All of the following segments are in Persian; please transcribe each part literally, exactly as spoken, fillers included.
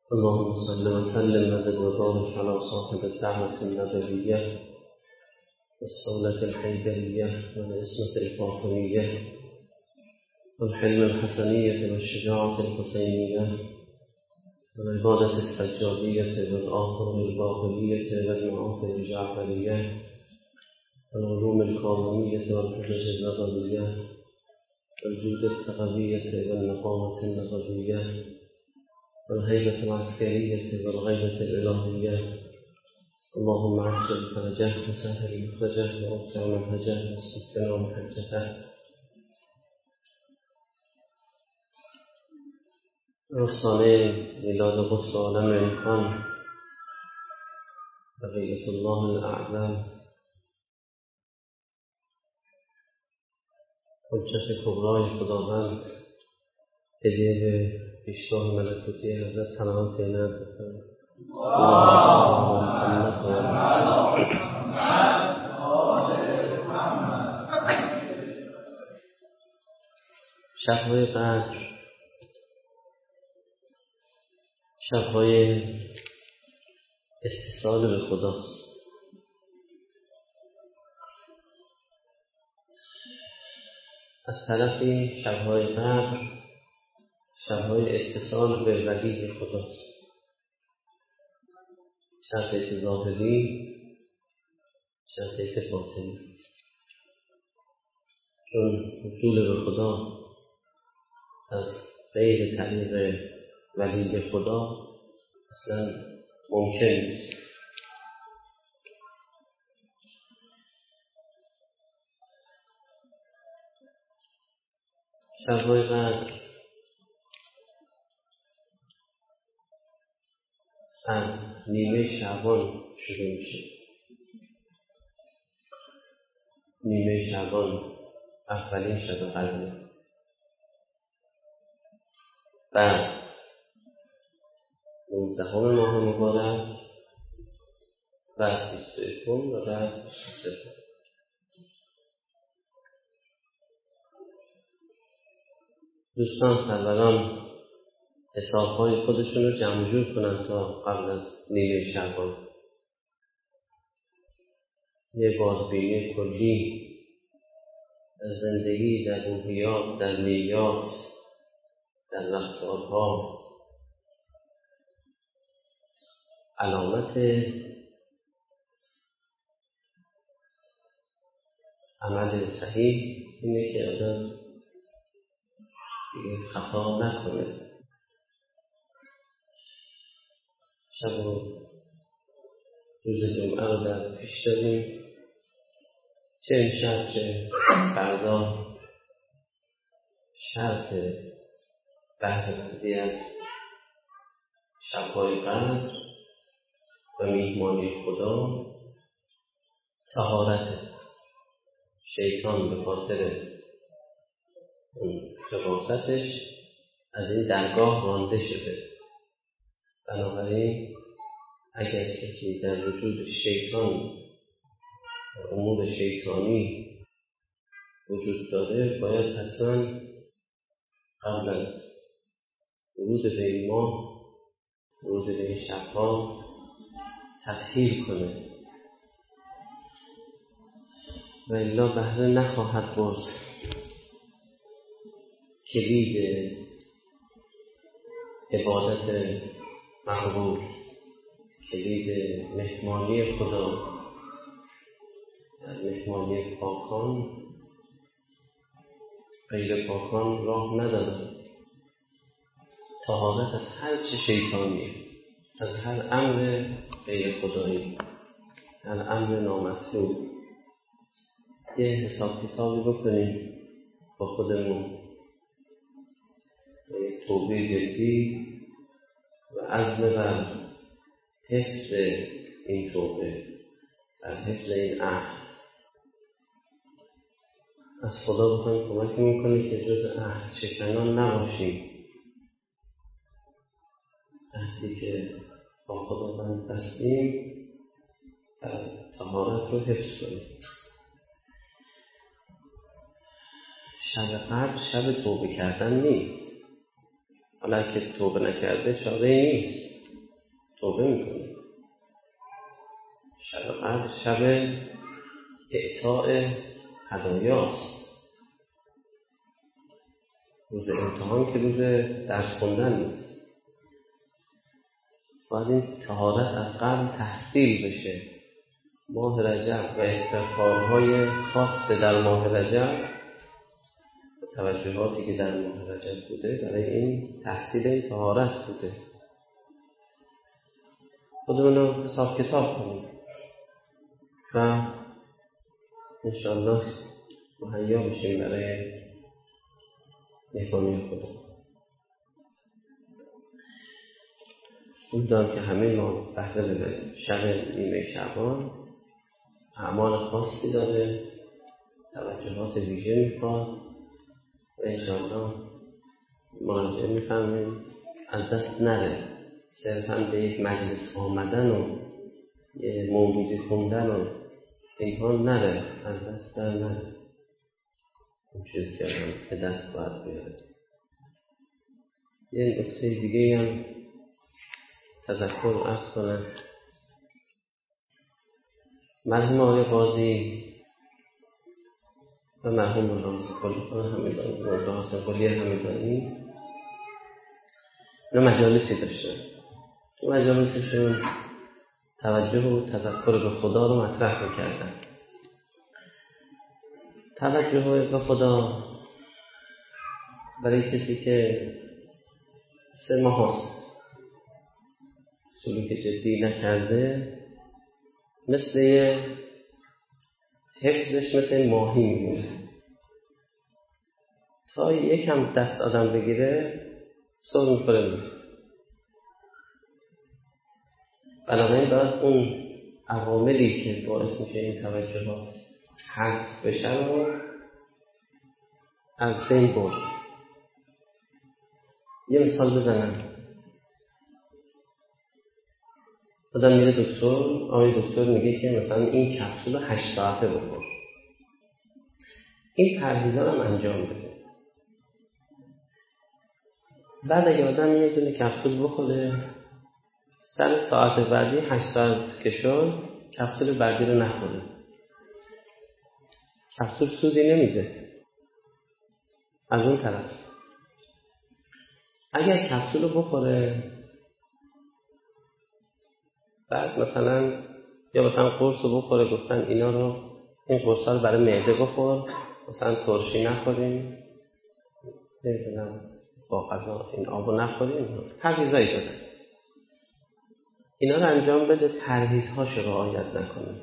اللهم صل وسلم وزد وبارك على صاحب الدعوة النبوية والصولة الحيدرية والعصمة الفاطمية والحلم الحسنية والشجاعة الحسينية والعبادة السجادية والآثار الباقلية والمعاصي الجعفرية والعلوم الكاظمية والحجج النبوية والجود التقوية والنقامة النبوية والهيبة العسكرية والغيبة الإلهية. اللهم عجل فرجه وسهل مخرجه وأوسع منهجه واصفنا ومحجته. رسانه میلاد قدس عالم امکان بقیت الله الاعظم حجت کبرای خداوند هدیه به پیشگاه ملکوتی حضرت سلامت اینت بفرمایید. شب‌های قدر شب‌های اتصال به خداست. از طرفی شب‌های قدر شب‌های اتصال به ولی خداست. شب ظاهری، شب باطنی. چون وصول به خدا از غیر طریق ولی خدا اصلا ممکن نیست. شب‌های قدر از نیمه شعبان شروع میشه. نیمه شعبان اولین شب قدر، بعد نوزدهم ماه مبارک، بعد بیست و یکم و بعد بیست و سوم. دوستان سروران حسابهای خودشون رو جمع جور کنن تا قبل از نیمه شعبان یه بازبینی کلی در زندگی، در روحیات، در نیات، در رفتارها. علامت عمل صحیح اینه که آدم دیگه خطا نکنه. شب و روز جمعه رو در پیش داریم، چه امشب چه فردا شرط بهره‌مندی از شب‌های قدر و میهمانی خدا طهارت. شیطان به خاطر اون خباثتش از این درگاه رانده شده. بنابراین اگر کسی در وجود شیطان و امور شیطانی وجود داره، باید حتما قبل از ورود به این ماه، ورود به این شبها تطهیر کنه و الا بهره نخواهد برد. کلید عبادت مقبول، کلید مهمانی خدا در مهمانی پاکان، غیر پاکان راه ندارد. طهارت از هر چه شیطانی، از هر امر غیر خدایی، هر امر نامطلوب. یه حساب کتابی بکنیم با خودمون، یک توبه جدی و عزم بر حفظ این توبه، بر حفظ این عهد. از خدا بخوایم کمک میکنه که جز عهد شکنان نباشیم. عهدی که با خداوند بستیم و طهارت رو حفظ کنیم. شب قدر شب توبه کردن نیست. حالا کسی توبه نکرده شاده نیست. توبه میکنه. شب قدر شب اعطاء هدایاست. روز امتحان که روز درس خوندن نیست. باید این طهارت از قلب تحصیل بشه. ماه رجب و استغفارهای خاص در ماه رجب و توجهاتی که در ماه رجب بوده برای این تحصیل این طهارت بوده. خودمون رو حساب کتاب کنیم و انشاءالله مهیا بشیم برای مهمانی خدا. امیدوارم که همه ما بهره ببریم. شب نیمه شعبان اعمال خاصی داره، توجهات ویژه میخواد و انشاءالله مراجعه میفهمیم از دست نره. صرفا به یک مجلس آمدن و یه مولودی خوندن و اینها نره، از دست در نره. اون چیزی که هم به دست باید بیاره. یه نکته دیگه هم تذکر عرض کنم. مرحوم آقای قاضی و مرحوم مولا همدانی مولا حسن قلی همدانی اینا مجالسی داشتن. تو مجالسشون توجه و تذکر به خدا رو مطرح میکردن. توجه به خدا برای کسی که سه ماه هست سلوک جدی نکرده مثل حفظش مثل ماهی میمونه. تا یکم دست آدم بگیره سر میخوره میره. بنابراین باید اون عواملی که باعث میشه این توجهات حذف بشه رو از بین برد. یه مثال بزنم. آدم میره دکتر، آقای دکتر میگه که مثلا این کپسول رو هشت ساعته بخور. این پرهیزا هم انجام بده. بعد اگه آدم یه دونه کپسول بخوره، سر ساعت بعدی هشت ساعت که شد کپسول بعدی رو نخوره. کپسول سودی نمیده. از اون طرف اگر کپسول رو بخوره بعد مثلا یا مثلا قرص رو بخوره، گفتن اینا رو این قرص رو برای معده بخور، مثلا ترشی نخوریم، نمیدونم با غذا این آب رو نخوریم، پرهیزایی داده. اینا رو انجام بده، پرهیزهاش رو رعایت نکنه،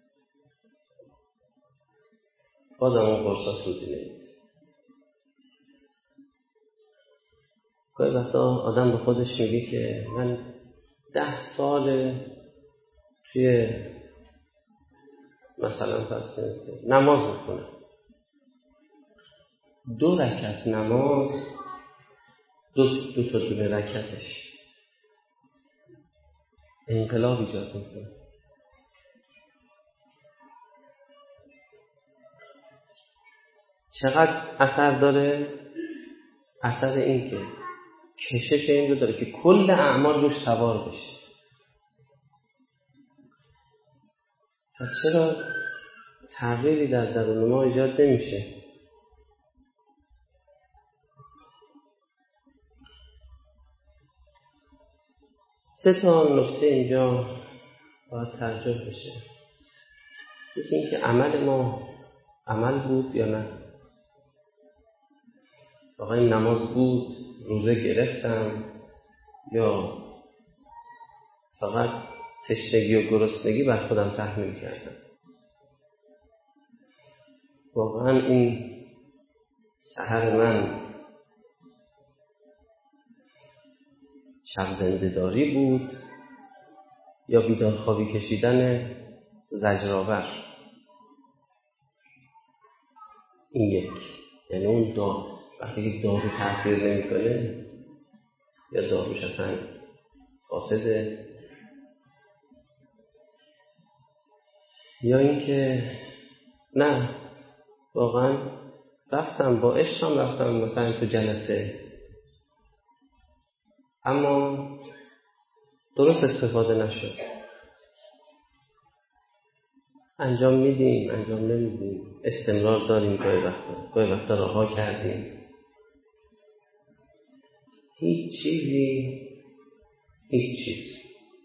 بازم اون قرصا سودی نمیده. گاهی وقتا آدم به خودش میگه که من ده سال توی مثلا پس نماز میکنم، دو رکعت نماز دو, دو تا دونه رکعتش انقلاب ایجاد میکنه. چقدر اثر داره؟ اثر این که کشش این رو داره که کل اعمال روش سوار بشه. پس چرا تغییری در درون ما ایجاد نمیشه؟ سه تا نکته اینجا باید ترجیح بشه. یکی این که عمل ما عمل بود یا نه. واقعا این نماز بود، روزه گرفتم، یا فقط تشنگی و گرسنگی بر خودم تحمیل کردم. واقعا این سحر من شب زنده داری بود یا بیدار خوابی کشیدن زجرآور. این یک، یعنی اون دار وقتی که دارو تاثیر نمیکنه یا داروش اصلا فاسده، یا اینکه نه واقعا رفتم با عشقم، رفتم مثلا تو جلسه، اما درست استفاده نشد، انجام میدیم انجام نمیدیم، استمرار داریم، گاهی وقتا گاهی وقتا رها کردیم. هیچ چیزی هیچ چیز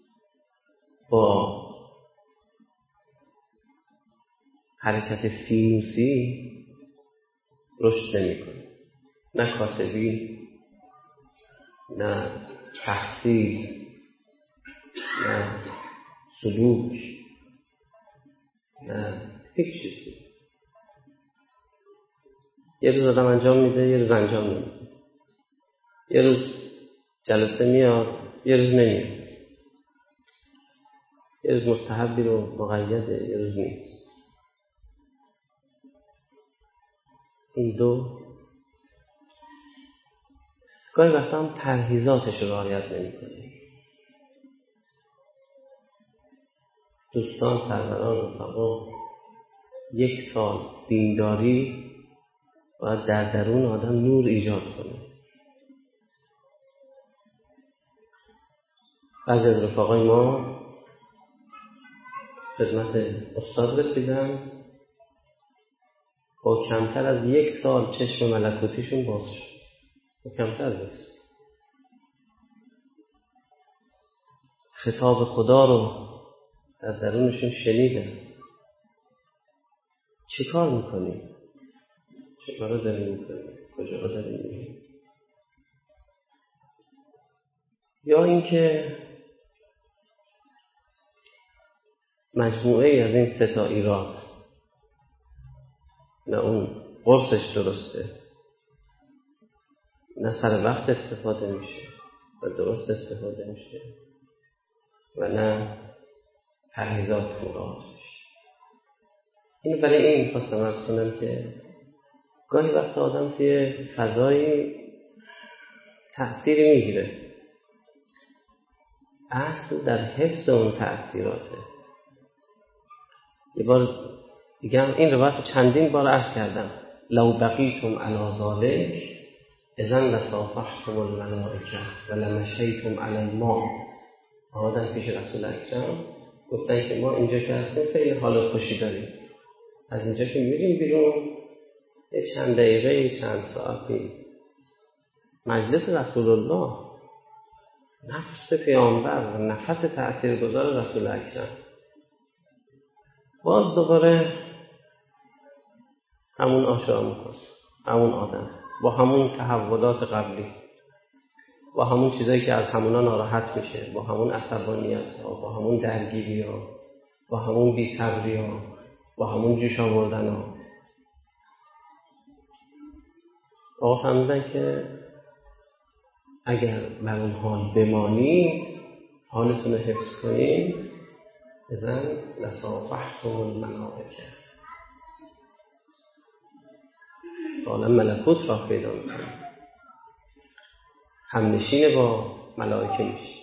با حرکت سینوسی رشد نمی‌کنه. نه کاسبی، نه تحصیل، نه سلوک، نه هیچ چیزی. یه روز آدم انجام میده، یه روز انجام نمیده. یه روز جلسه میاد، یه روز نمیاد. یه روز مستحبی رو مقیده، یه روز نیست. این دو گاهی وقتا هم پرهیزاتش رو رعایت نمی‌کنه. دوستان، سروران، رفقا، یک سال دینداری باید در درون آدم نور ایجاد کنه. بعضی از رفقای ما خدمت استاد رسیدن، با کمتر از یک سال چشم ملکوتیشون باز شد. با کمتر از یک سال خطاب خدا رو در درونشون شنیدن. چه کار میکنیم؟ چه کار رو داریم میکنیم؟ کجا رو داریم میکنیم؟ یا اینکه مجموعه ای از این سه تا ایراد، نه اون قرصش درسته، نه سر وقت استفاده میشه و درست استفاده میشه، و نه پرهیزات مراعات میشه. این برای این خواستم عرض کنم که گاهی وقت آدم توی فضایی تأثیری میگیره، اصل در حفظ اون تأثیراته. یه بار دیگه هم این روایت رو چندین بار عرض کردم: لو بقیتم علی ذلک اذن لصافحتم الملائکه و لمشیتم علی الماء. آمدن پیش رسول اکرم گفتن که ما اینجا که هستیم خیلی حال خوشی داریم، از اینجا که میریم بیرون یه چند دقیقه چند ساعتی مجلس رسول الله، نفس پیامبر و نفس تأثیرگذار رسول اکرم، باز دوباره همون آشامکس، همون آدم با همون تحولات قبلی، با همون چیزایی که از همونا ناراحت میشه، با همون عصبانیت ها، با همون درگیری ها، با همون بی‌صبری ها، با همون جوش آوردن ها. آقا فهمیدن که اگر بر اون حال بمانید، حالتون رو حفظ کنید، اذن لصافحتم الملائکه، حالا ملکوت را پیدا میکنید، همنشین با ملائکه میشید.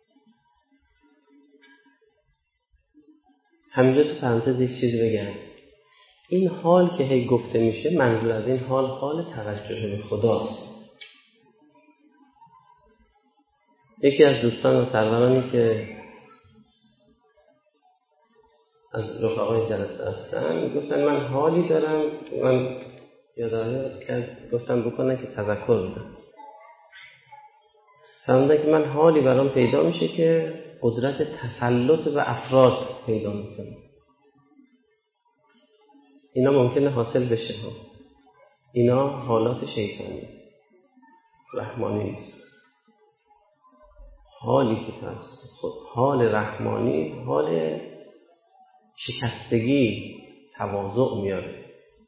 همینجا تو پرانتز یک چیزی بگم: این حال که هی گفته میشه، منظور از این حال حال توجه به خداست. یکی از دوستان و سرورانی که از رفقای جلسه هستن گفتن من حالی دارم، من یادآوری کرد گفتم بکنن که تذکر بدم. فهمیدن که من حالی برام پیدا میشه که قدرت تسلط و افراد پیدا میکنه. اینا ممکنه حاصل بشه ها. اینا حالات شیطانی، رحمانی نیست. حالی که هست خود حال رحمانی، حال شکستگی، تواضع میاره.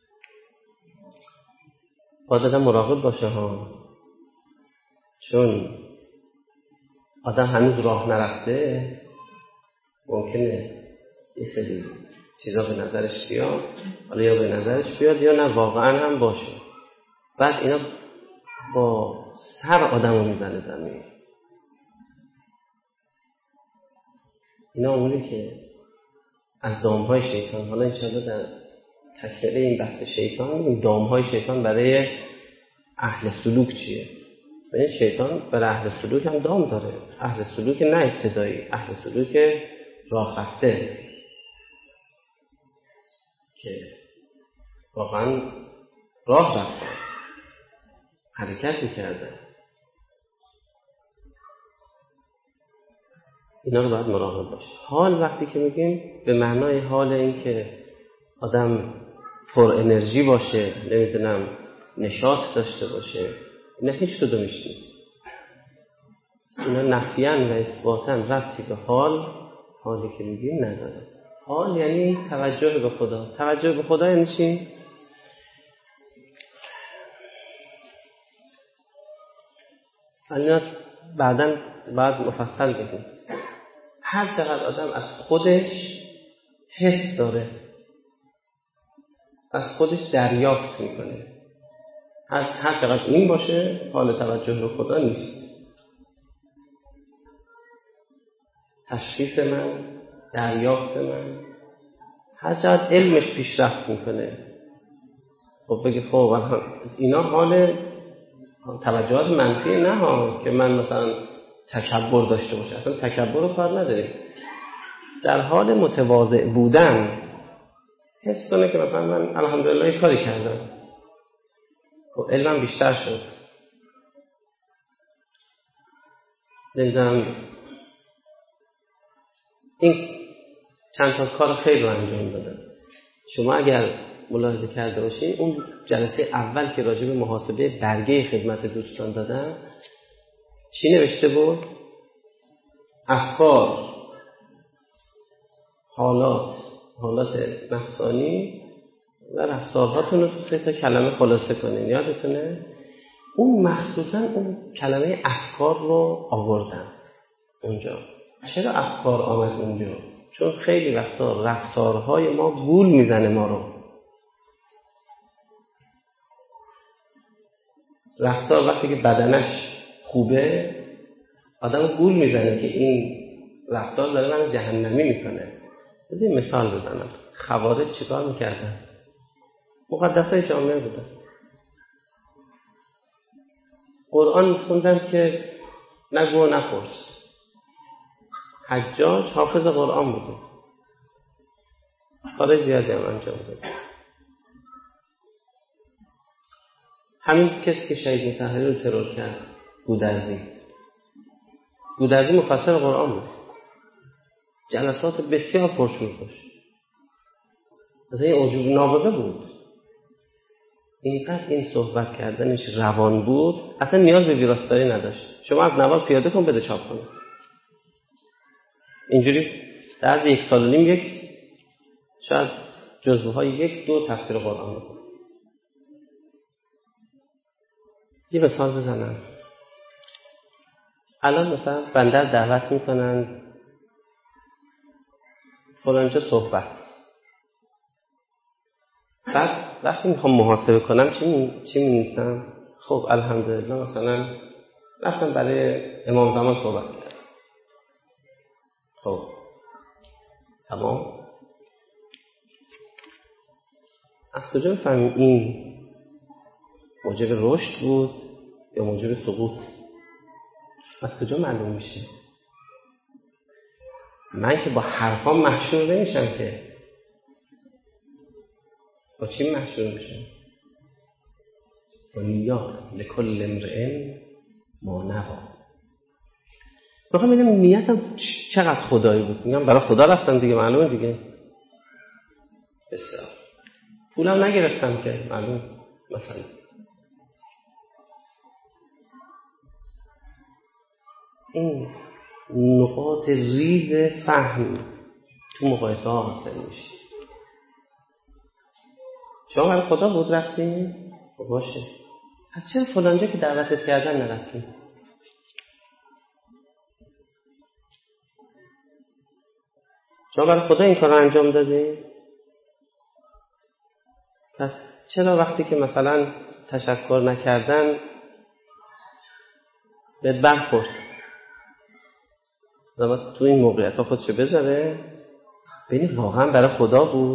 باید آدم مراقب باشه ها، چون آدم هنوز راه نرفته، ممکنه یه سری چیزا به نظرش بیاد، حالا یا به نظرش بیاد یا نه واقعا هم باشه. بعد اینا با سر آدمو میزنه زمین. اینا اموری که از دامهای شیطان، حالا انشاءالله در تکمله این بحث شیطان میگیم دامهای شیطان برای اهل سلوک چیه. به شیطان برای اهل سلوک هم دام داره. اهل سلوک نه ابتدایی، اهل سلوک راه رفته که واقعا راه رفتن، حرکتی کردن، اینا رو باید مراقب باشه. حال وقتی که میگیم به معنای حال این که آدم پر انرژی باشه، نمیدونم نشاط داشته باشه، اینا هیچ کدومش نیست. اینا نفیاً و اثباتاً ربطی به حال حالی که میگیم نداره. حال یعنی توجه به خدا. توجه به خدا یعنی چی؟ الان بعداً بعد مفصل بگیم. هر چقدر آدم از خودش حس داره، از خودش دریافت میکنه، هر, هر چقدر این باشه حال توجه به خدا نیست. تشخیص من، دریافت من، هر چقدر علمش پیشرفت میکنه، خب بگه خب اینا حال توجهات منفی نه ها که من مثلا تکبر داشته باشه، اصلا تکبر رو کار نداریم. در حال متواضع بودن حس کنه که مثلا من الحمدلله کاری کردم، خب علمم بیشتر شد، نمیدونم این چند تا کار خیر رو انجام دادم. شما اگر ملاحظه کرده باشین اون جلسه اول که راجع به محاسبه برگه خدمت دوستان دادم چی نوشته بود؟ افکار، حالات حالات نفسانی و رفتارهاتون رو تو سه تا کلمه خلاصه کنین. یادتونه؟ اون مخصوصا اون کلمه افکار رو آوردن اونجا. چرا افکار آمد اونجا؟ چون خیلی وقتا رفتارهای ما گول میزنه ما رو. رفتار وقتی که بدنش خوبه آدم گول میزنه که این رفتار داره من جهنمی میکنه. بذار یه مثال بزنم. خوارج چیکار میکردن؟ مقدسای جامعه بودن، قرآن میخوندن که نگو و نپرس. حجاج حافظ قرآن بود، کار زیادی هم انجام داد. همین کسی که شهید مطهری رو ترور کرد، گودرزی گودرزی مفسر قرآن بود، جلسات بسیار پرشور داشت، از این عجوب نابغه بود. اینقدر این صحبت کردنش روان بود اصلا نیاز به ویراستاری نداشت. شما از نوار پیاده کن بده چاپ کن. اینجوری در یک سال و نیم یک شاید جزوه های یک دو تفسیر قرآن بکن. یه مثال بزنم. الان مثلا بندر دعوت میکنن فلانجا صحبت، بعد وقتی میخوام محاسبه کنم چی می چی می‌نویسم؟ خب الحمدلله مثلا رفتم برای امام زمان صحبت کردم. خب تمام. از کجا بفهمیم این موجب رشد بود یا موجب سقوط؟ از کجا معلوم میشه؟ من که با حرفام محشور نمیشم که. با چی محشور میشم؟ با نیات. لکل امرئ ما نوا. میخوام ببینم نیتم چقدر خدایی بود. میگم برای خدا رفتم دیگه، معلومه دیگه. بسیار. پولم نگرفتم که معلوم. مثلا این نقاط ریز فهم تو مقایسه ها حاصل میشه. شما برای خدا بود رفتیم؟ خب باشه. پس چرا فلانجا که دعوتت کردن نرفتیم؟ شما برای خدا این کار رو انجام دادی؟ پس چرا وقتی که مثلا تشکر نکردن بهت برخورد؟ زمان تو این موقعیت ها خودشو بذاره ببینی واقعا برای خدا بود.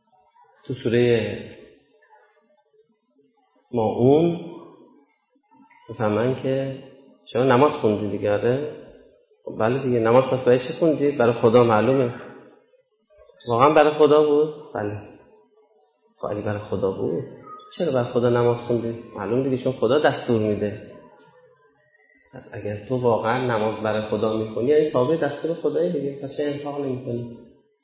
تو سوره ماعون میفهمن که شما نماز خوندی دیگه. آره بله دیگه، نماز پس برای چی خوندی؟ برای خدا. معلومه واقعا برای خدا بود. بله خالی برای خدا بود. چرا برای خدا نماز خوندی؟ معلومه دیگه، چون خدا دستور میده. پس اگر تو واقعا نماز برای خدا میخونی یعنی تابع دستور خدای دیگه، پس چه انفاق نمیکنی؟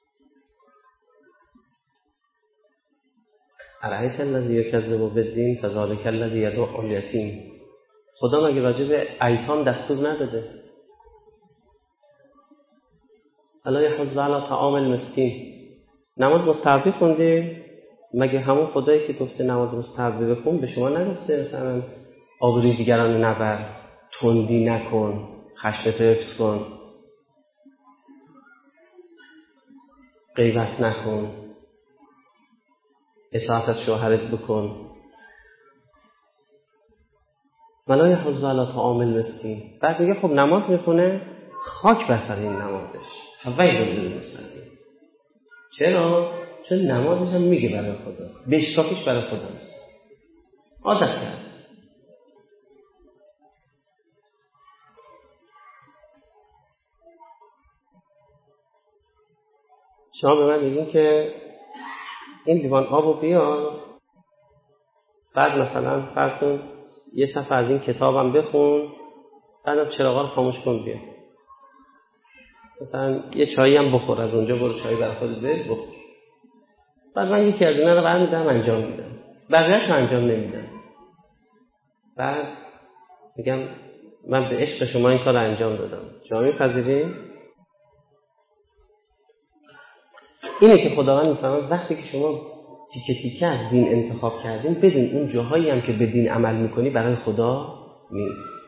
ارایت الذی یکذب بالدین فذلک الذی یدعو الیتیم. خدا مگه راجع به ایتام دستور نداده؟ الا یحض علی طعام المسکین. نماز مستحبی خوندی؟ مگه همون خدایی که گفته نماز مستحبی بخون به شما نگفته مثلا آبروی دیگران نبر، تندی نکن، خشمتو حفظ کن، غیبت نکن، اطاعت از شوهرت بکن؟ ولا یحض علی طعام المسکین. بعد میگه خب نماز میخونه، خاک بر سر این نمازش، فویل للمصلین. چرا؟ چون نمازش هم میگه برای خداست، بشکافیش برای خداست، عادت کرد. شما به من میگین که این لیوان آبو بیار، بعد مثلا فرضون یه صفحه از این کتابم بخون، بعدم چراغا رو خاموش کن بیا، مثلا یه چایی هم بخور، از اونجا برو چایی برای خودت بریز بخور. بعد من یکی از اینا رو برمی‌دارم انجام میدم، بقیه‌اش رو انجام نمیدم. بعد میگم من به عشق شما این کار رو انجام دادم، شما میپذیرین؟ اینه که خداوند میفهمه وقتی که شما تیکه تیکه از دین انتخاب کردین، بدون اون جاهایی هم که به دین عمل میکنی برای خدا نیست.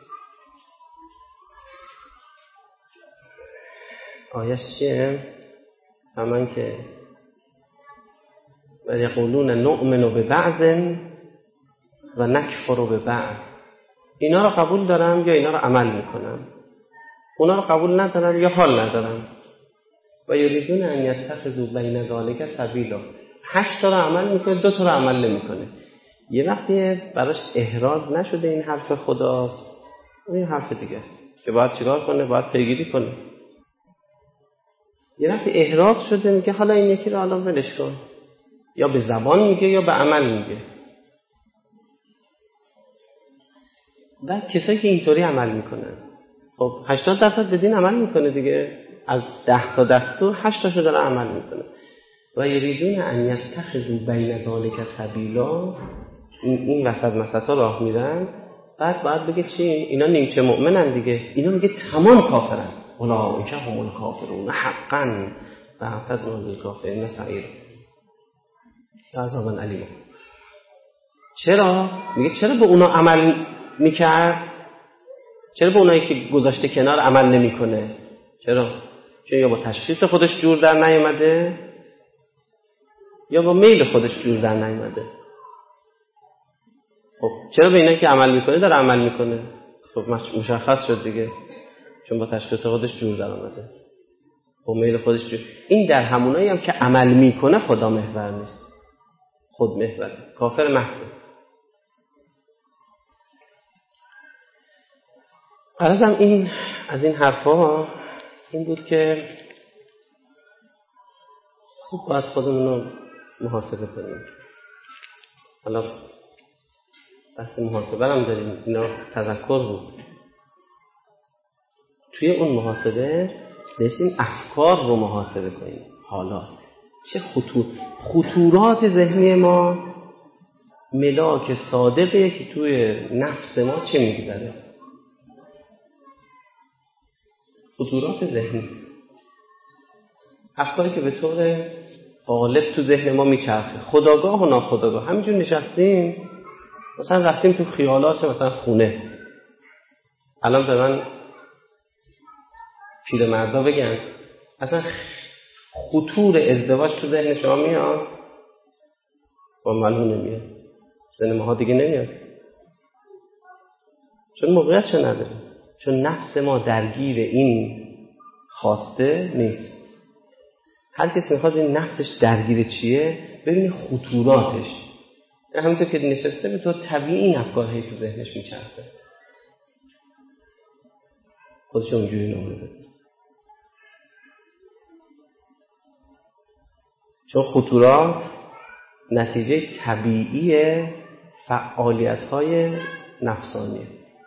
آیش چیه؟ همون که و یقولون نؤمن ببعض و نکفر ببعض. اینا رو قبول دارم یا اینا رو عمل میکنم، اونا رو قبول ندارم یا حال ندارم. و یریدون ان یتخذوا بین ذلک سبیلا. هشت تا رو عمل میکنه، دو تا رو عمل نمیکنه. یه وقتی براش احراز نشده این حرف خداست، این حرف دیگه است که باید چیکار کنه، باید پیگیری کنه. یه وقتی احراز شده میگه حالا این یکی رو الان ولش کن، یا به زبان میگه یا به عمل میگه. بعد کسایی که اینطوری عمل میکنن، خب هشتاد درصد به دین عمل میکنه دیگه، از ده تا دستور هشت تاشو داره عمل میکنه. و یریدون ان یتخذوا بین ذلک سبیلا. این این وسط مسطا راه میرن. بعد باید بگه چی؟ اینا نیمچه مؤمنن دیگه، اینا میگه تمام کافرن. اولئک هم الکافرون حقا و اعتدنا للکافرین سعیرا عذابا الیما. چرا؟ میگه چرا به اونا عمل میکرد؟ چرا به اونایی که گذاشته کنار عمل نمیکنه؟ چرا؟ چون یا با تشخیص خودش جور در نیومده یا با میل خودش جور در نیومده. خب چرا به اینایی که عمل میکنه داره عمل میکنه؟ خب مشخص شد دیگه، چون با تشخیص خودش جور در اومده، با میل خودش جور. این در همونایی هم که عمل میکنه خدا محور نیست، خود محوره، کافر محض. غرضم این از این حرفا این بود که خوب باید خودمون رو محاسبه کنیم. حالا بحث محاسبه هم داریم، اینا تذکر بود. توی اون محاسبه داشتیم افکار رو محاسبه کنیم، حالات چه خطور خطورات ذهنی ما، ملاک صادقیه که توی نفس ما چه میگذره. خطورات ذهنی، افکاری که به طور غالب تو ذهن ما میچرخه، خودآگاه و ناخودآگاه. همینجور نشستیم مثلا رفتیم تو خیالات مثلا خونه. الان به من پیرمردا بگن اصلا خطور ازدواج تو ذهن شما میاد؟ با معلوم نمیاد، ذهن ماها دیگه نمیاد، چون موقعیتش نداریم، چون نفس ما درگیر این خواسته نیست. هر کسی میخواد این نفسش درگیر چیه ببینه خطوراتش. همونطور که نشسته به طور طبیعی این افکار هی تو ذهنش میچرخه. خودش اونجوری نامه بده. چون خطورات نتیجه طبیعی فعالیت‌های نفسانیه.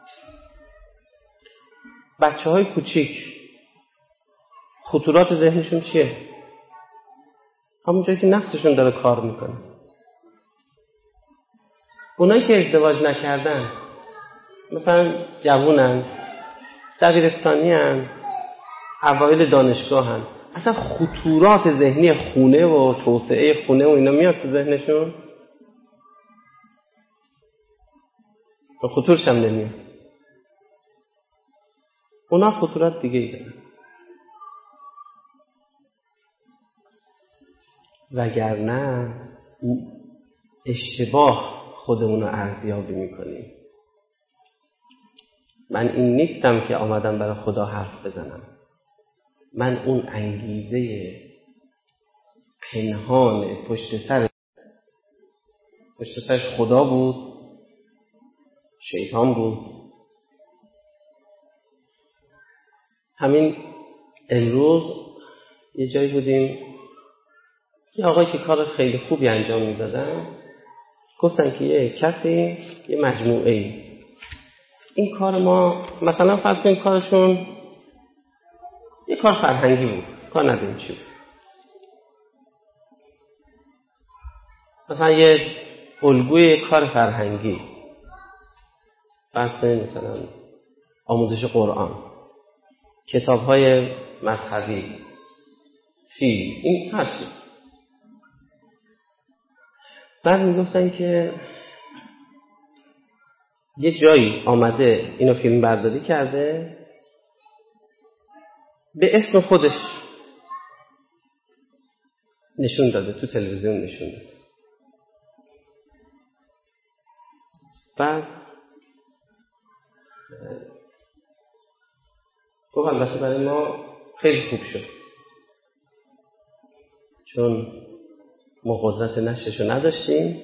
بچه‌های کوچیک خطورات ذهنشون چیه؟ همون جایی که نفسشون داره کار میکنه. اونایی که ازدواج نکردن، مثلا جوونن، دبیرستانیان، اوایل دانشگاهن، اصلا خطورات ذهنی خونه و توسعه خونه و اینا میاد تو ذهنشون؟ و خطورش هم نمیاد. اونا خطورات دیگه ای دارن. وگرنه اشتباه خودمون رو ارزیابی میکنیم. من این نیستم که آمدم برای خدا حرف بزنم. من اون انگیزه پنهان پشت سر پشت سرش خدا بود، شیطان بود. همین امروز یه جایی بودیم، یه آقایی که کار خیلی خوبی انجام میدادن گفتن که یه کسی یه مجموعه ای این کار ما، مثلا فرض کنیم کارشون یه کار فرهنگی بود، کار نداریم چی بود، مثلا یه الگوی کار فرهنگی، فرض کنیم مثلا آموزش قرآن، کتاب‌های مذهبی، فیلم، این هر چی. بعد میگفتن که یه جایی آمده اینو فیلم برداری کرده به اسم خودش نشون داده، تو تلویزیون نشون داده. بعد گفت البته برای ما خیلی خوب شد، چون ما قدرت نشرشو نداشتیم،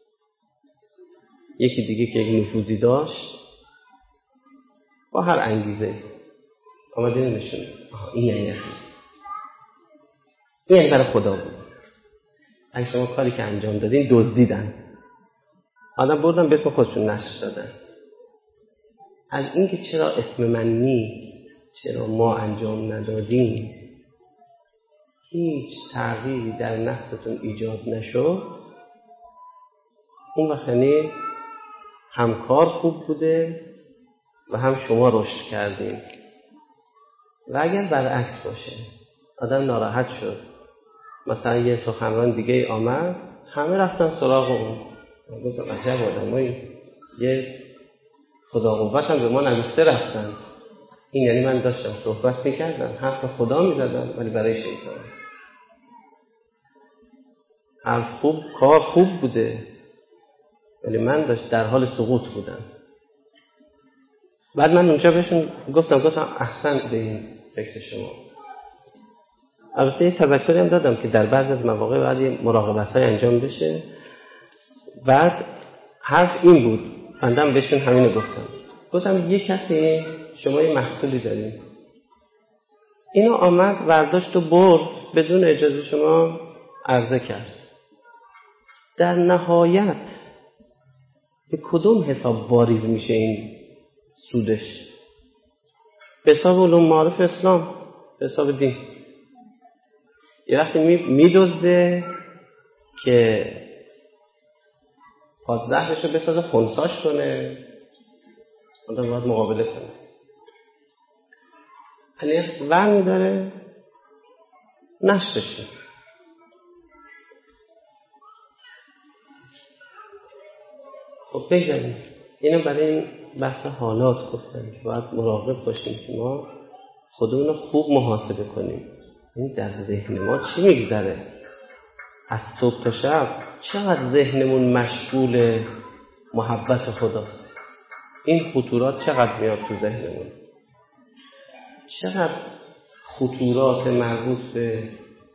یکی دیگه که یک نفوذی داشت با هر انگیزه آمده نشون آها این یعنی خیلی این یعنی برای خدا بود. اگه شما کاری که انجام دادین دزدیدن، آدم بردن به اسم خودشون نشر دادن. از اینکه چرا اسم من نیست، چرا ما انجام ندادیم، هیچ تغییری در نفستون ایجاد نشد، اون وقت یعنی هم کار خوب بوده و هم شما رشد کردین. و اگر برعکس باشه، آدم ناراحت شد، مثلا یه سخنران دیگه آمد، همه رفتن سراغ اون، گفتم عجب آدمایی، یه خدا قوت هم به ما نگفته رفتن. این یعنی من داشتم صحبت میکردم، حرف خدا میزدم ولی برای شیطان. حرف خوب، کار خوب بوده ولی من داشت در حال سقوط بودم. بعد من اونجا بهشون گفتم گفتم احسن به این فکر شما. البته یه تذکری هم دادم که در بعض از مواقع باید مراقبت‌های انجام بشه. بعد حرف این بود، بندم بهشون همینو گفتم گفتم یه کسی، شما یه محصولی دارین، اینو آمد ورداشت و برد بدون اجازه شما عرضه کرد، در نهایت به کدوم حساب واریز میشه این سودش؟ به حساب علوم معارف اسلام، به حساب دین. یه وقتی میدزده که پادزهرش رو بسازه خنثاش کنه، آدم باید مقابله کنه. ولی ور میداره نشرش. خب بگذاریم اینو برای این بحث حالات گفتم که باید مراقب باشیم که ما خودمون رو خوب محاسبه کنیم. این در ذهن ما چی میگذره؟ از صبح تا شب چقدر ذهنمون مشغول محبت خداست؟ این خطورات چقدر میاد تو ذهنمون؟ چقدر خطورات مربوط به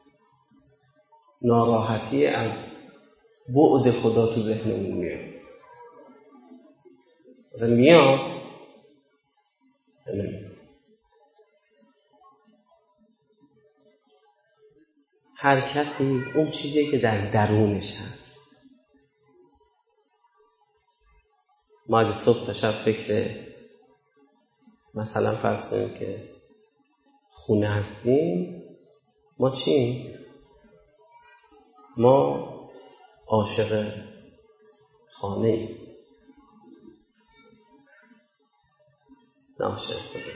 ناراحتی از بعد خدا تو ذهنمون میاد؟ مثلا میاد نمیاد. هر کسی اون چیزی که در درونش هست. ما اگه صبح تا شب فکر مثلا فرض کنیم که خونه هستیم، ما چیم؟ ما عاشق خانه ایم، نه عاشق خدا.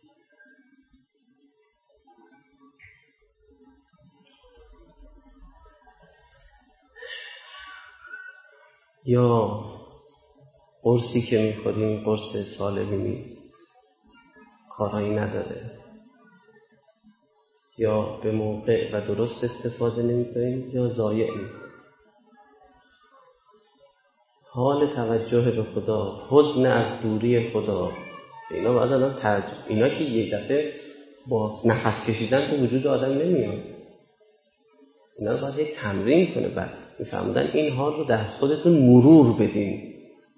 یا قرصی که میخوریم قرص سالمی نیست، کارایی نداره، یا به موقع و درست استفاده نمی‌کنیم یا ضایع می‌کنیم. حال توجه به خدا، حزن از دوری خدا، اینا باید آدم ترجمه، اینا که یک دفعه با نفس کشیدن تو وجود آدم نمیاد، اینا رو باید یک تمرین کنه. بعد میفهمدن این حال رو در خودتون مرور بدین.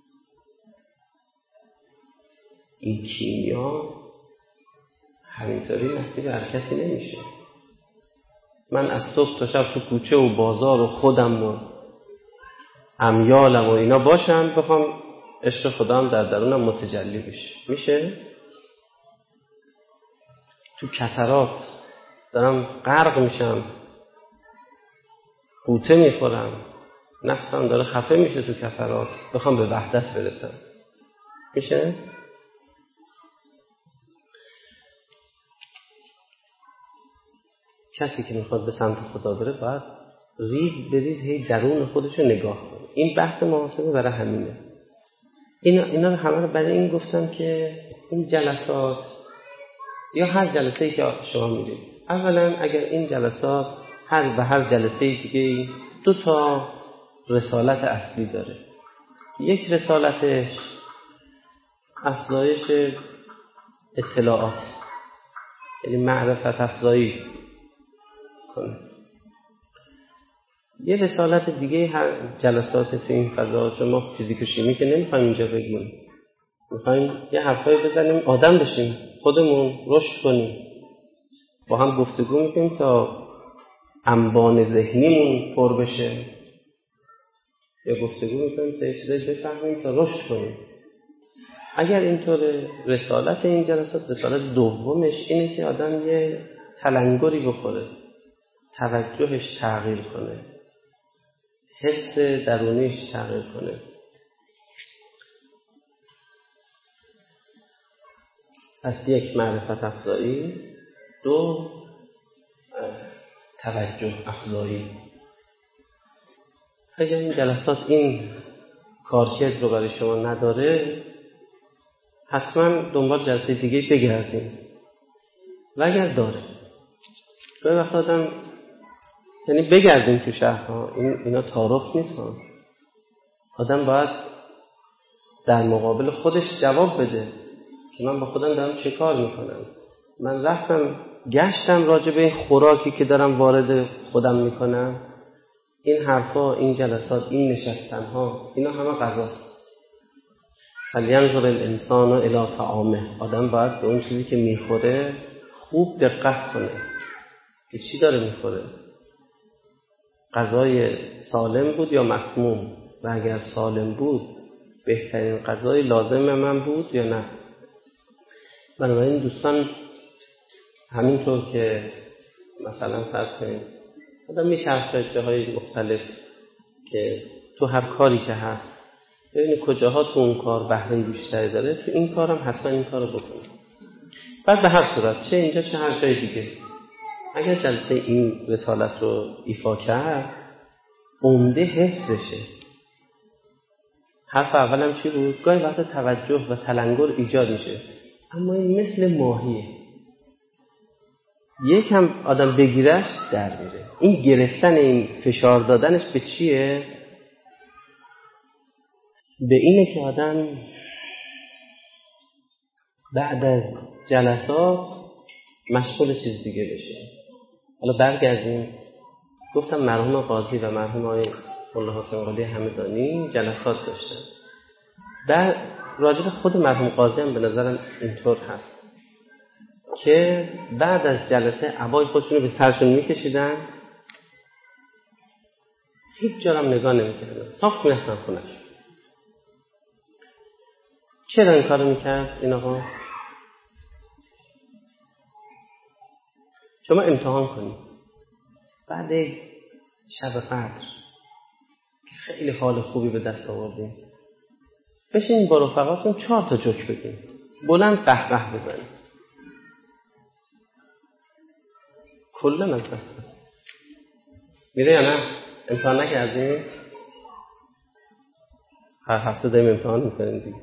این کیمیا همینطوری نصیب هر کسی نمیشه. من از صبح تا شب تو کوچه و بازار و خودم و امیالم و اینا باشم، بخوام عشق خدام در درونم متجلی بشه، میشه؟ تو کثرات دارم غرق میشم، قوطه میخورم، نفسم داره خفه میشه تو کثرات، بخوام به وحدت برسم، میشه؟ کسی که میخواد به سمت خدا بره باید ریز به ریز هی درون خودشو نگاه کنه. این بحث محاسبه برای همینه. اینا, اینا رو همه رو برای این گفتم که این جلسات یا هر جلسه‌ای که شما میرید، اولا اگر این جلسات هر به هر جلسه دیگه دو تا رسالت اصلی داره. یک رسالتش افزایش اطلاعات، یعنی معرفت افزایی کنه. یه رسالت دیگه هر جلسات تو این فضا، چون ما فیزیک و شیمی که نمیخوایم اینجا بگیم، میخوایم یه حرفایی بزنیم آدم بشیم، خودمون رشد کنیم، با هم گفتگو میکنیم تا انبان ذهنیمون پر بشه، یا گفتگو میکنیم تا یه چیزایی بفهمیم تا رشد کنیم. اگر اینطوره، رسالت این جلسات، رسالت دومش اینه که آدم یه تلنگری بخوره، توجهش تغییر کنه، حس درونیش تغییر کنه. پس یک معرفت افزایی، دو توجه افزایی. اگر این جلسات این کارکرد رو برای شما نداره، حتما دنبال جلسه دیگه بگردیم. و اگر داره، گاهی وقت آدم یعنی بگردیم تو شهرها، این اینا تعارف نیست. آدم باید در مقابل خودش جواب بده که من با خودم دارم چه کار میکنم. من رفتم گشتم راجع به این خوراکی که دارم وارد خودم میکنم، این حرفا، این جلسات، این نشستنها، اینا همه غذاست. فلینظر الانسان الی طعامه. آدم باید به اون چیزی که میخوره خوب دقت کنه که چی داره میخوره، غذای سالم بود یا مسموم، و اگر سالم بود بهترین غذای لازم من بود یا نه. بنابراین دوستان، همینطور که مثلا فرض کنید آدم میچرخه جاهای مختلف که تو هر کاری که هست ببینید کجاها تو اون کار بهره بیشتری داره، تو این کارم حتما این کارو بکنه. بعد به هر صورت، چه اینجا چه هر جای دیگه، اگر جلسه این رسالت رو ایفا کرد، عمده حفظشه. حرف اولم چی بود؟ گاهی وقت توجه و تلنگر ایجاد میشه، اما این مثل ماهیه، یکم آدم بگیرش در میره. این گرفتن، این فشار دادنش به چیه؟ به اینه که آدم بعد از جلسات مشغول چیز دیگه بشه. حالا برگردیم، گفتم مرحوم قاضی و مرحوم آقای ملا حسین قلی همدانی جلسات داشتن. در راجع به خود مرحوم قاضی هم به نظرم اینطور هست که بعد از جلسه عبای خودشون رو به سرشون میکشیدن هیچ جارم نگاه نمیکردن، صاف میرفتن خونش. چرا این کارو میکرد این آقا؟ شما امتحان کنید بعد شب قدر که خیلی حال خوبی به دست آوردیم، بشین با رفقاتون چهار تا جوک بگین، بلند قهقه بزنید، کلا از دست میره یا نه؟ امتحان نکردیم؟ هر هفته داریم امتحان میکنیم دیگه.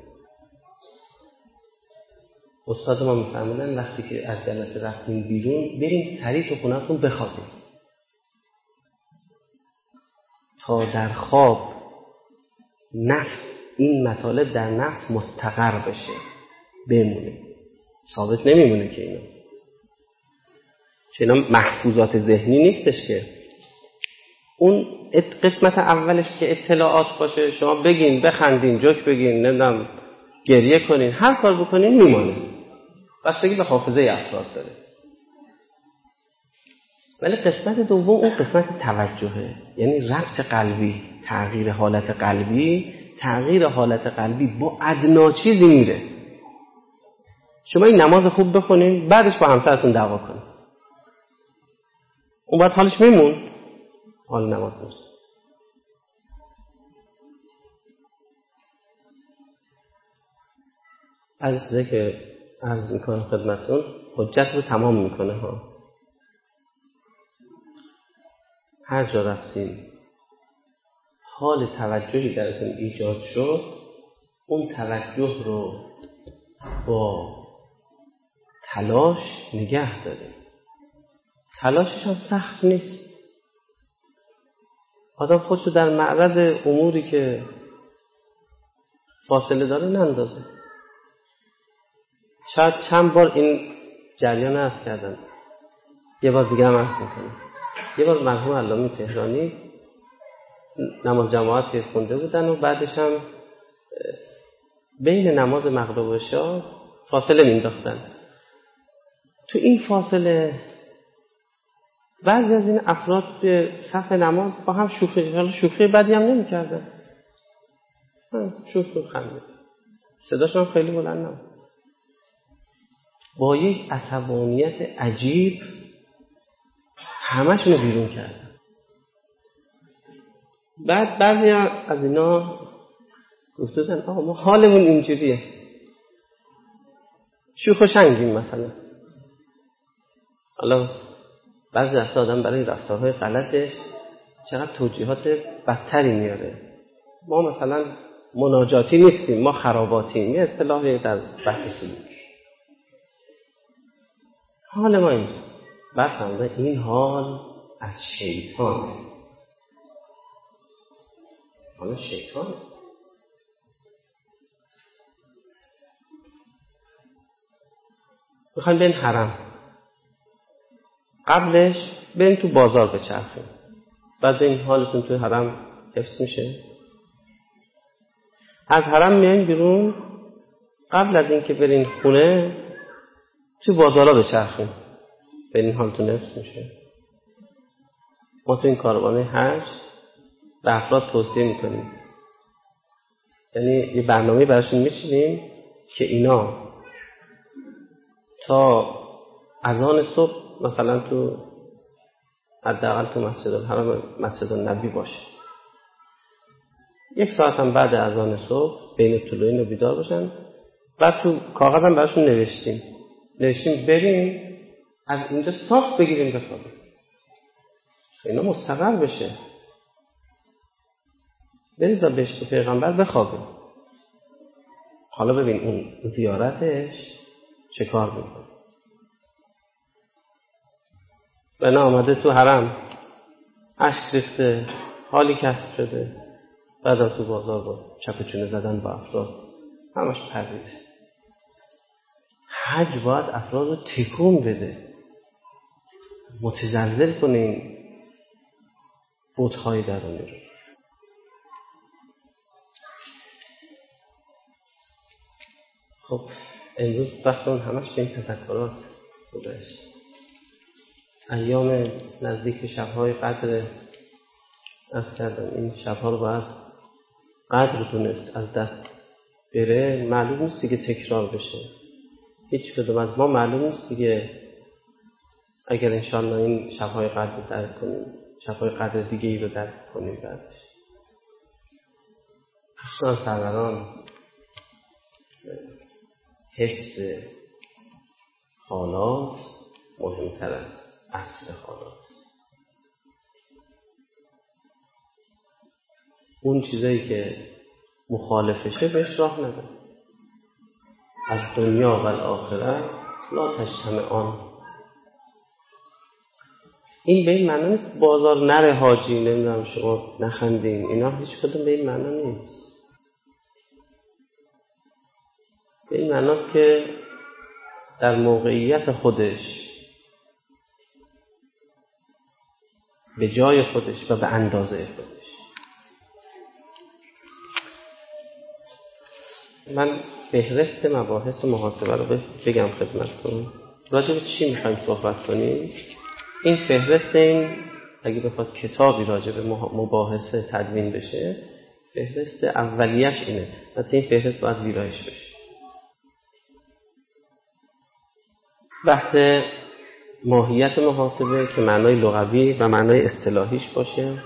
استاد ما میفرمودن وقتی که از جلسه رفتیم بیرون بریم سریع تو خونه‌تون بخوابیم تا در خواب نفس این مطالب در نفس مستقر بشه، بمونه، ثابت نمیمونه که اینا چه اینا محفوظات ذهنی نیستش که. اون قسمت اولش که اطلاعات باشه، شما بگین، بخندین، جوک بگین، نمیدونم گریه کنین، هر کار بکنین میمانه، بستگی به حافظه افراد داره. ولی قسمت دوم اون قسمت توجهه، یعنی ربط قلبی، تغییر حالت قلبی، تغییر حالت قلبی با ادنا چیزی میره. شما این نماز خوب بخونین، بعدش با همسرتون دعوا کنین، اون بعد حالش میمون، حال نماز نیست. از چیزی که عرض میکنم خدمتون حجت رو تمام میکنه ها. هر جا رفتین حال توجهی درتون ایجاد شد، اون توجه رو با تلاش نگه دارید. تلاشش هم سخت نیست. آدم خودشو در معرض اموری که فاصله داره نندازه. شاید چند بار این جریان عرض کردم، یه بار دیگه هم عرض میکنم. یه بار مرحوم علامه تهرانی نماز جماعتی خونده بودن و بعدش هم بین نماز مغرب و عشا فاصله مینداختن. تو این فاصله بعضی از این افراد به صف نماز با هم شوخی، حالا شوخی بدی هم نمی‌کردن، شوخی خنده، صداشون خیلی بلند نبود، با یک عصبانیت عجیب همه‌شون رو بیرون کردن. بعد بعضی از اینا گفتن آقا ما حالمون اینجوریه، شوخ و شنگیم مثلا. حالا بعضی وقتا آدم برای رفتارهای غلطش چقدر توجیهات بدتری میاره. ما مثلا مناجاتی نیستیم، ما خراباتیم، یه اصطلاحی در بحث سلوک. حال ما اینجا. بعد فرمودن این حال از شیطانه. حال شیطانه. میخوایم برین حرم، قبلش برین تو بازار بچرخین، بعد این حالتون تو حرم حفظ میشه. از حرم میاین بیرون، قبل از اینکه برین خونه تو بازارا بچرخین، برین حالتون حفظ میشه. ما تو این کاروان حج به افراد توصیه میکنیم، یعنی یه برنامه براشون میشینیم که اینا تا اذان صبح مثلا تو حداقل تو مسجد الحرام مسجد النبی باشه، یک ساعت هم بعد اذان صبح بین طلوعین و بیدار باشن. بعد تو کاغذم براشون نوشتیم نوشتیم بریم از اینجا صاف بگیریم بخوابیم، اینا مستقر بشه، برید و بهشت پیغمبر بخوابیم. حالا ببین اون زیارتش چه کار میکنه. بنا آمده تو حرم اشک ریخته، حالی کسب شده، بعد تو بازار با چپ چونه زدن با افراد همش پریده. حج باید افراد رو تکون بده، متزلزل کنه این بت‌های درونی رو. خب امروز وقتمون همش به این تذکرات گذشت. ایام نزدیک شب‌های قدر از کردم این شبها رو باید قدر دونست. از دست بره معلوم نیست دیگه تکرار بشه. هیچ کدوم از ما معلوم نیست دیگه اگر انشاءالله این شبهای قدر رو درک کنیم، شبهای قدر دیگه ای رو درک کنیم. بعدش دوستان سروران، حفظ حالات مهمتر از اصل حالات. اون چیزایی که مخالفشه بهش راه نده. از دنیا و الاخره لا تجتمعان. این به این معنی نیست بازار نره حاجی، نمیدونم شما نخندین، اینا هیچ کدوم به این معنی نیست. به این معناست که در موقعیت خودش، به جای خودش و به اندازه خودش. من فهرست مباحث محاسبه رو بگم خدمتتون. راجع به چی میخوایم صحبت کنیم؟ این فهرست، این اگه بخواد کتابی راجع به مباحث تدوین بشه، فهرست اولیش اینه. حتی این فهرست باید ویرایش بشه. بحث ماهیت محاسبه که معنای لغوی و معنای اصطلاحیش باشه،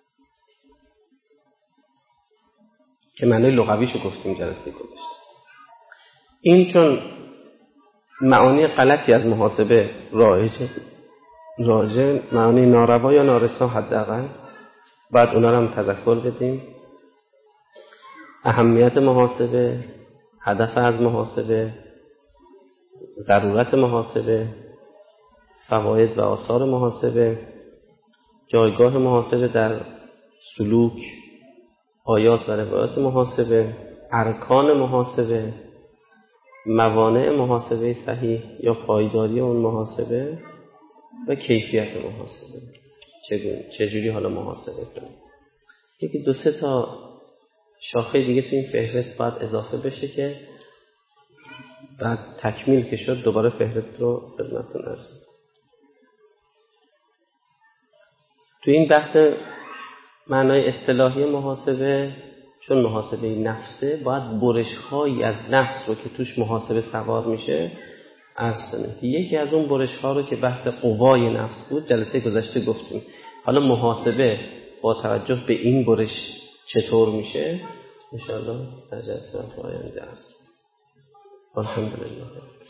که معنای لغویشو گفتیم جلسه گذشته. این چون معانی غلطی از محاسبه رایجه، راجع معانی ناروا یا نارسا حداقل بعد اونا رو هم تذکر بدیم. اهمیت محاسبه، هدف از محاسبه، ضرورت محاسبه، فواید و آثار محاسبه، جایگاه محاسبه در سلوک، آیات و روایات محاسبه، ارکان محاسبه، موانع محاسبه صحیح یا پایداری اون محاسبه و کیفیت محاسبه. چگونه چجوری حالا محاسبه کنیم. یکی دو سه تا شاخه دیگه تو این فهرست باید اضافه بشه که بعد تکمیل که شد دوباره فهرست رو خدمتتون عرض کنم. تو این بحث معنای اصطلاحی محاسبه، چون محاسبه نفسه، باید برش‌هایی از نفس رو که توش محاسبه سوار میشه عرض کنیم. یکی از اون برش‌ها رو که بحث قوای نفس بود جلسه گذشته گفتیم. حالا محاسبه با توجه به این برش چطور میشه ان شاء الله در جلسات آینده عرض کنیم. الحمدلله.